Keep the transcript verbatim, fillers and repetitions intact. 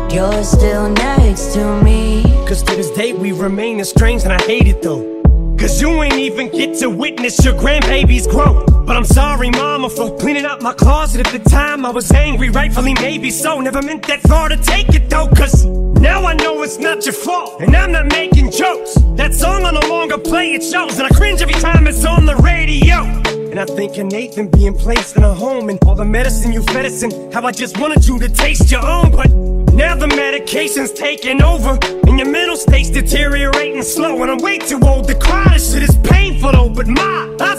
you're still next to me. Cause to this day we remain estranged and I hate it though. Cause you ain't even get to witness your grandbaby's growth. But I'm sorry mama for cleaning up my closet at the time. I was angry, rightfully maybe so. Never meant that far to take it though. Cause now I know it's not your fault, and I'm not making jokes. That song I no longer play, it shows, and I cringe every time it's on the radio. And I think of Nathan being placed in a home, and all the medicine you fed us, and how I just wanted you to taste your own. But now the medication's taking over, and your mental state's deteriorating slow. And I'm way too old to cry, this shit is painful though. But my, I